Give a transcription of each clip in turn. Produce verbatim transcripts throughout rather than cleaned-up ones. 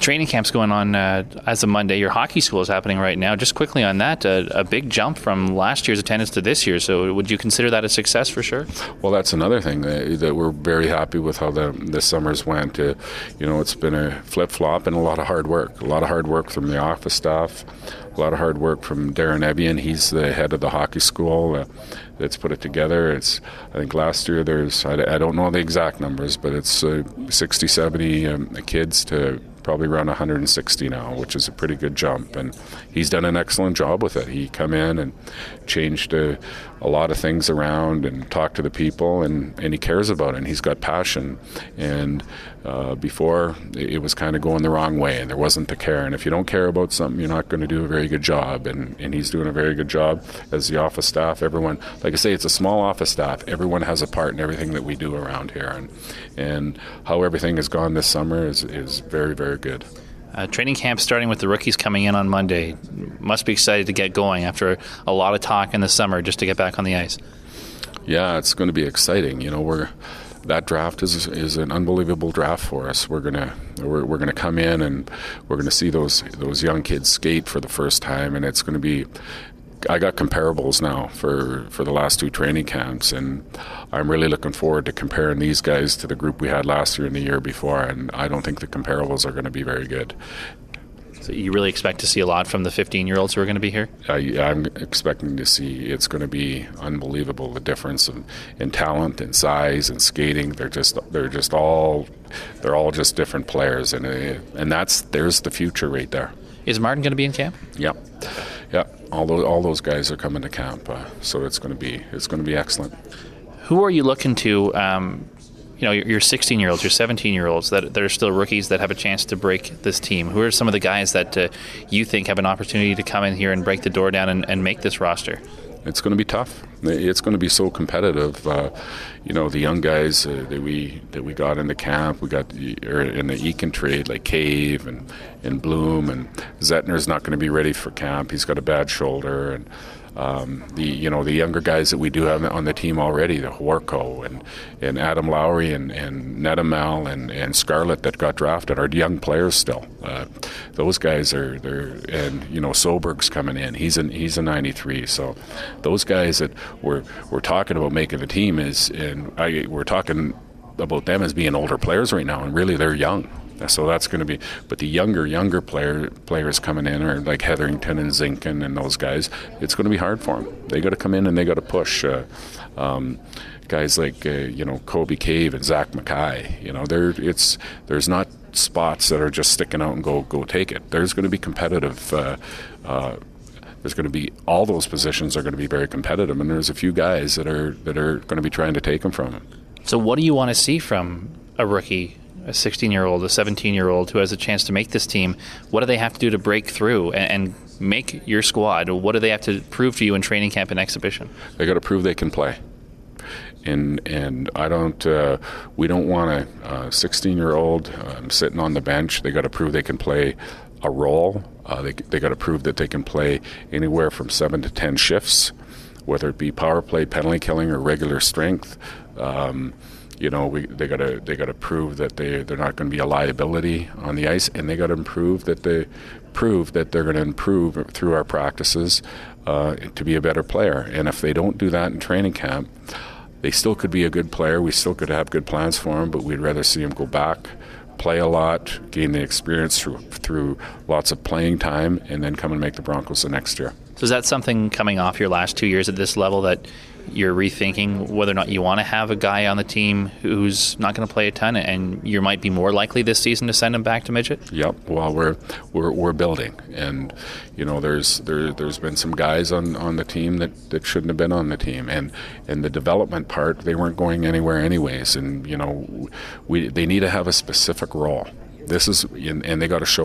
Training camp's going on uh, as of Monday. Your hockey school is happening right now. Just quickly on that, uh, a big jump from last year's attendance to this year. So would you consider that a success for sure? Well, that's another thing that, that we're very happy with how the, the summers went. Uh, you know, it's been a flip-flop and a lot of hard work. A lot of hard work from the office staff. A lot of hard work from Darren Evian. He's the head of the hockey school uh, that's put it together. It's I think last year there's, I, I don't know the exact numbers, but it's uh, sixty, seventy um, kids to probably around one hundred sixty now, which is a pretty good jump. And he's done an excellent job with it. He come in and changed a, a lot of things around and talked to the people, and, and he cares about it, and he's got passion. And uh, before, it was kind of going the wrong way, and there wasn't the care. And if you don't care about something, you're not going to do a very good job. And, and he's doing a very good job as the office staff. Everyone, like I say, it's a small office staff. Everyone has a part in everything that we do around here. And, and how everything has gone this summer is, is very, very good. Uh, training camp starting with the rookies coming in on Monday. Must be excited to get going after a lot of talk in the summer just to get back on the ice. Yeah, it's going to be exciting. You know, we're that draft is is an unbelievable draft for us. We're gonna we're, we're gonna come in and we're gonna see those those young kids skate for the first time, and it's going to be. I got comparables now for, for the last two training camps, and I'm really looking forward to comparing these guys to the group we had last year and the year before, and I don't think the comparables are going to be very good. So you really expect to see a lot from the fifteen-year-olds who are going to be here? I, I'm expecting to see it's going to be unbelievable, the difference in, in talent and size and skating. They're just they're just all they're all just different players, and uh, and that's there's the future right there. Is Martin going to be in camp? Yep. Yeah, all those all those guys are coming to camp, uh, so it's going to be it's going to be excellent. Who are you looking to? Um, you know, your sixteen-year-olds, your seventeen-year-olds that that are still rookies that have a chance to break this team. Who are some of the guys that uh, you think have an opportunity to come in here and break the door down and, and make this roster? It's going to be tough. It's going to be so competitive. Uh, you know, the young guys uh, that we that we got in the camp, we got the, or in the Eakin trade, like Cave and, and Bloom, and Zetner's not going to be ready for camp. He's got a bad shoulder, and um, the you know the younger guys that we do have on the team already, the Horko and, and Adam Lowry and, and Netamel and, and Scarlett that got drafted are young players still. Uh, those guys are they're and you know Soberg's coming in. He's an he's a ninety-three. So those guys that we're we're talking about making the team is and I, we're talking about them as being older players right now, and really they're young. So that's going to be, but the younger, younger player players coming in are like Hetherington and Zinkin and those guys. It's going to be hard for them. They got to come in and they got to push. Uh, um, guys like uh, you know Kobe Cave and Zach Mackay. You know, there it's there's not spots that are just sticking out and go go take it. There's going to be competitive. Uh, uh, there's going to be all those positions are going to be very competitive, and there's a few guys that are that are going to be trying to take them from them. So, what do you want to see from a rookie? A sixteen-year-old, a seventeen-year-old who has a chance to make this team? What do they have to do to break through and, and make your squad? What do they have to prove to you in training camp and exhibition? They got to prove they can play. And and I don't. Uh, we don't want a sixteen-year-old um, sitting on the bench. They got to prove they can play a role. Uh, they they got to prove that they can play anywhere from seven to ten shifts, whether it be power play, penalty killing, or regular strength. Um, You know, we they got to they got to prove that they they're not going to be a liability on the ice, and they got to improve that they prove that they're going to improve through our practices uh, to be a better player. And if they don't do that in training camp, they still could be a good player. We still could have good plans for them, but we'd rather see them go back, play a lot, gain the experience through through lots of playing time, and then come and make the Broncos the next year. So is that something coming off your last two years at this level that you're rethinking whether or not you want to have a guy on the team who's not going to play a ton, and you might be more likely this season to send him back to midget? Yep. Well, we're we're we're building, and you know, there's there there's been some guys on, on the team that, that shouldn't have been on the team, and and the development part, they weren't going anywhere anyways, and you know, we they need to have a specific role. This is, and they got to show it.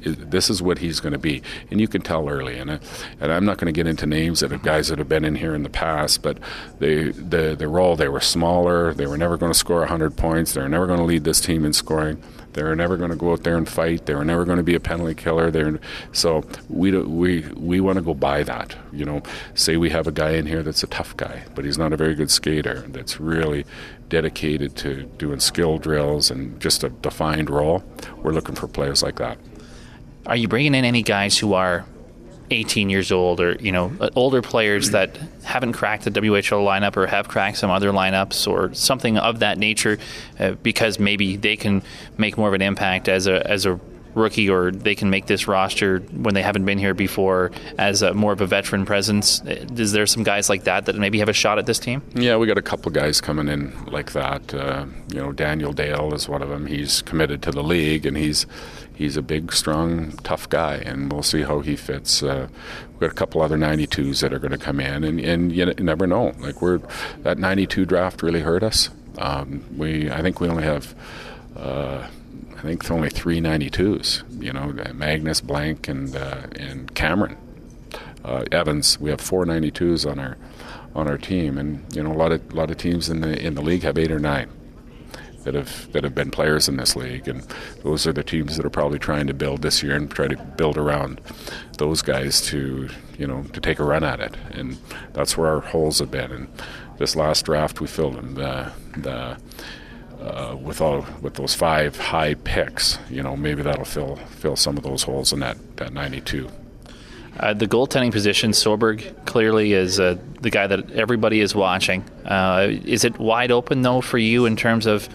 this is what he's going to be, and you can tell early. And uh, and I'm not going to get into names of the guys that have been in here in the past, but they the the role they were smaller. They were never going to score one hundred points. They were never going to lead this team in scoring. They were never going to go out there and fight. They were never going to be a penalty killer. They're, so we do, we we want to go by that. You know, say we have a guy in here that's a tough guy, but he's not a very good skater. That's really dedicated to doing skill drills and just a defined role. We're looking for players like that. Are you bringing in any guys who are eighteen years old, or you know, older players that haven't cracked the W H L lineup or have cracked some other lineups or something of that nature, uh, because maybe they can make more of an impact as a as a rookie, or they can make this roster when they haven't been here before as a, more of a veteran presence? Is there some guys like that that maybe have a shot at this team? Yeah, we got a couple of guys coming in like that. Uh, you know, Daniel Dale is one of them. He's committed to the league, and he's he's a big, strong, tough guy, and we'll see how he fits. Uh, we've got a couple other ninety-twos that are going to come in, and, and you never know. Like we're that ninety-two draft really hurt us. Um, we I think we only have. Uh, I think only three ninety-twos, you know, Magnus, Blank, and uh, and Cameron uh, Evans. We have four ninety-twos on our on our team, and you know, a lot of a lot of teams in the in the league have eight or nine that have that have been players in this league, and those are the teams that are probably trying to build this year and try to build around those guys to you know to take a run at it, and that's where our holes have been. And this last draft, we filled them. The the Uh, with all with those five high picks, you know, maybe that'll fill fill some of those holes in that, that ninety-two. Uh, the goaltending position, Soberg clearly is uh, the guy that everybody is watching. Uh, is it wide open, though, for you in terms of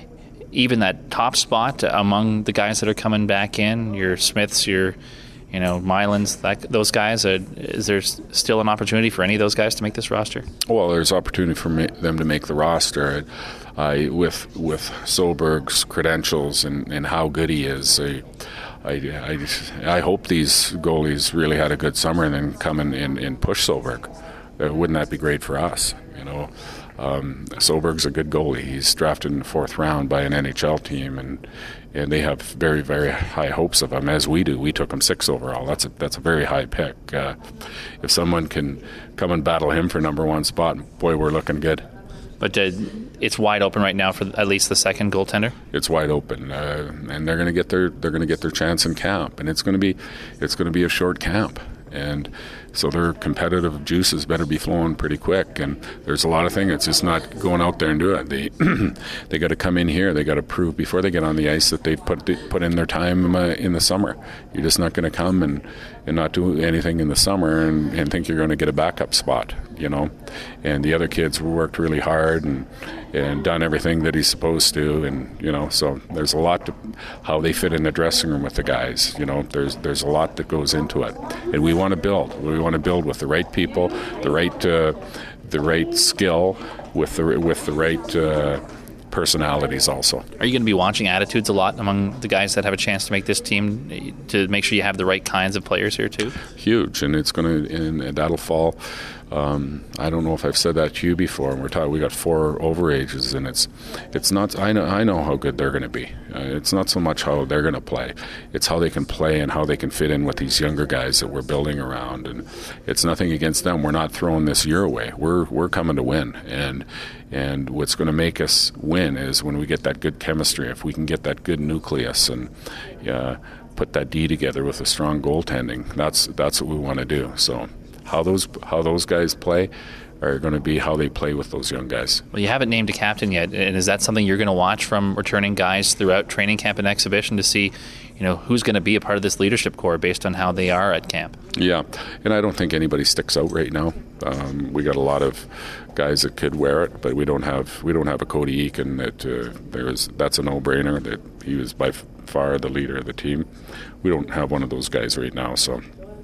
even that top spot among the guys that are coming back in, your Smiths, your, you know, Mylans, that, those guys? Uh, is there still an opportunity for any of those guys to make this roster? Well, there's opportunity for me, them to make the roster. I, with with Soberg's credentials and, and how good he is, I, I, I, I hope these goalies really had a good summer and then come in and, and push Soberg. Uh, wouldn't that be great for us? You know, um, Soberg's a good goalie. He's drafted in the fourth round by an N H L team, and and they have very very high hopes of him, as we do. We took him six overall. That's a that's a very high pick. Uh, if someone can come and battle him for number one spot, boy, we're looking good. But uh, it's wide open right now for at least the second goaltender. It's wide open, uh, and they're going to get their they're going to get their chance in camp, and it's going to be it's going to be a short camp, and so their competitive juices better be flowing pretty quick. And there's a lot of things. It's just not going out there and do it. They they got to come in here. They got to prove before they get on the ice that they put put in their time uh, in the summer. You're just not going to come and, and not do anything in the summer and, and think you're going to get a backup spot, you know. And the other kids worked really hard and and done everything that he's supposed to, and you know, so there's a lot to how they fit in the dressing room with the guys. You know, there's there's a lot that goes into it, and we want to build. We want to build with the right people, the right uh, the right skill, with the with the right uh, personalities also. Are you going to be watching attitudes a lot among the guys that have a chance to make this team to make sure you have the right kinds of players here too? Huge, and it's going to and that'll fall. Um, I don't know if I've said that to you before. We're talking. We got four overages, and it's it's not. I know I know how good they're going to be. Uh, it's not so much how they're going to play. It's how they can play and how they can fit in with these younger guys that we're building around. And it's nothing against them. We're not throwing this year away. We're we're coming to win. And and what's going to make us win is when we get that good chemistry. If we can get that good nucleus and uh, put that D together with a strong goaltending, that's that's what we want to do. So. How those how those guys play are going to be how they play with those young guys. Well, you haven't named a captain yet, and is that something you're going to watch from returning guys throughout training camp and exhibition to see, you know, who's going to be a part of this leadership core based on how they are at camp? Yeah, and I don't think anybody sticks out right now. Um, we got a lot of guys that could wear it, but we don't have we don't have a Cody Eakin that uh, there is that's a no-brainer. That he was by far the leader of the team. We don't have one of those guys right now, so.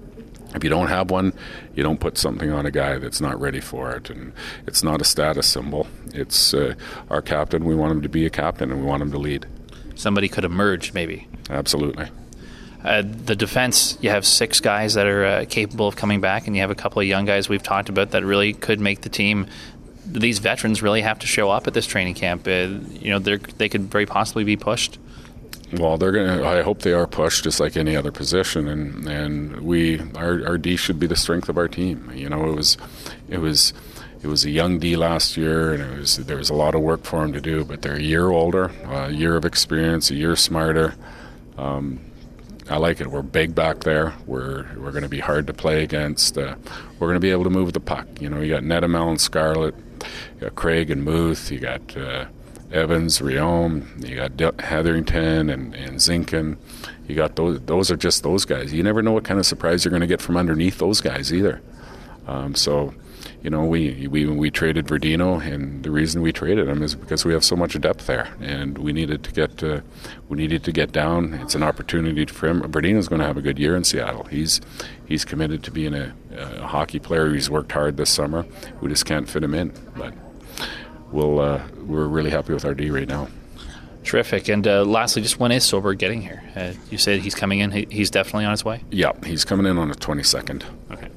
If you don't have one, you don't put something on a guy that's not ready for it. And it's not a status symbol. It's uh, our captain. We want him to be a captain, and we want him to lead. Somebody could emerge, maybe. Absolutely. Uh, the defense, you have six guys that are uh, capable of coming back, and you have a couple of young guys we've talked about that really could make the team. These veterans really have to show up at this training camp. Uh, you know, they they could very possibly be pushed. Well, they're gonna. I hope they are pushed just like any other position, and and we our our D should be the strength of our team. You know, it was, it was, it was a young D last year, and it was there was a lot of work for them to do. But they're a year older, a year of experience, a year smarter. Um, I like it. We're big back there. We're we're going to be hard to play against. Uh, we're going to be able to move the puck. You know, you got Nedemel and Scarlett, you got Craig and Muth, you got. Uh, Evans, Riom, you got De- Hetherington and, and Zinkin. You got those. Those are just those guys. You never know what kind of surprise you're going to get from underneath those guys either. Um, so, you know, we we we traded Verdino, and the reason we traded him is because we have so much depth there, and we needed to get uh, we needed to get down. It's an opportunity for him. Verdino's going to have a good year in Seattle. He's he's committed to being a, a hockey player. He's worked hard this summer. We just can't fit him in, but. We'll, uh, we're really happy with our D right now. Terrific. And uh, lastly, just when is Soberg getting here? Uh, you said he's coming in. He, he's definitely on his way? Yeah, he's coming in on the twenty-second. Okay.